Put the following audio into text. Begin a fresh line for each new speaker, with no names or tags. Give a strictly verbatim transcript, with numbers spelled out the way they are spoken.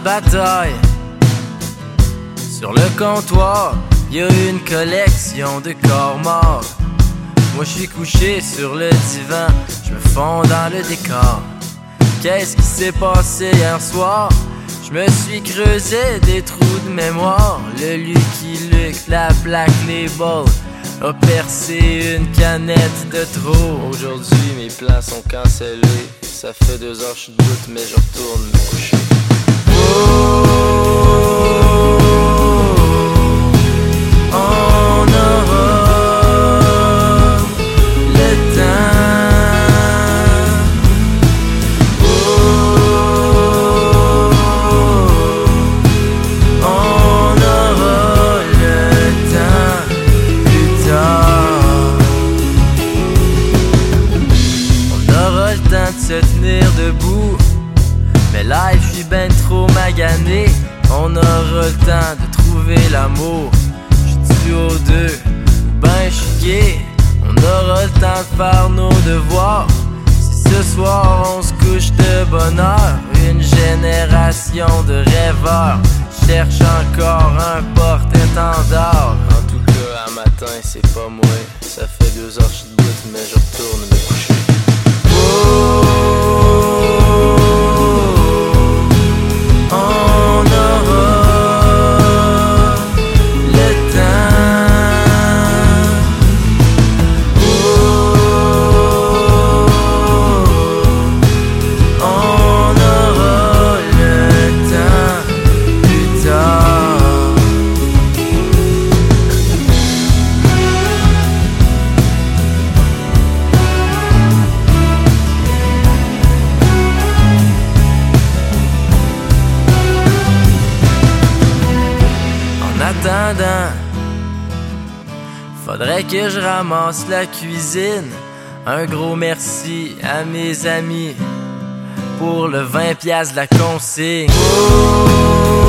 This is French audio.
de bataille. Sur le comptoir, y a une collection de corps morts. Moi je suis couché sur le divan, je me fonds dans le décor. Qu'est-ce qui s'est passé hier soir? Je me suis creusé des trous de mémoire. Le Lucky Luke, la Black Label a percé une canette de trop.
Aujourd'hui mes plans sont cancellés. Ça fait deux heures que je doute mais je retourne me coucher.
Oh, on aura le temps. Oh, on aura le temps plus tard. On aura le temps de se tenir debout. Mais là, je suis ben trop magané. On aura le temps de trouver l'amour. J'suis aux deux, ben j'suis gay. On aura le temps de faire nos devoirs. Si ce soir on se couche de bonne heure, une génération de rêveurs cherche encore un porte-étendard.
En tout cas, à matin, c'est pas moi. Ça fait deux heures que je doute mais je retourne me coucher.
Oh, on aura le temps. Oh, on aura le temps plus tard. En attendant, faudrait que je ramasse la cuisine. Un gros merci à mes amis pour le vingt piastres de la consigne. Oh,